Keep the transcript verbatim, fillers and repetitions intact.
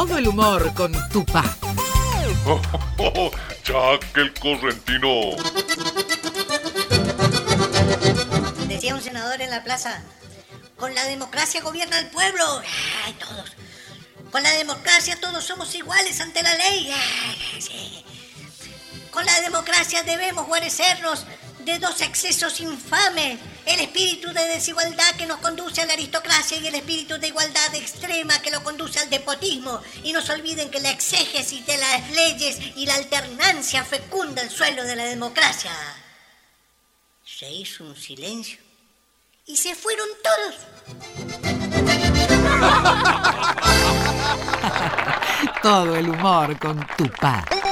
Todo el humor con Tupá. Oh, oh, oh, Jack el correntino. Decía un senador en la plaza: con la democracia gobierna el pueblo. Ay, todos. Con la democracia todos somos iguales ante la ley. Ay, sí. Con la democracia debemos guarecernos de dos excesos infames: el espíritu de desigualdad que nos conduce a la aristocracia y el espíritu de igualdad extrema que lo conduce al despotismo. Y no se olviden que la exégesis de las leyes y la alternancia fecunda el suelo de la democracia. Se hizo un silencio y se fueron todos. Todo el humor con Tupá.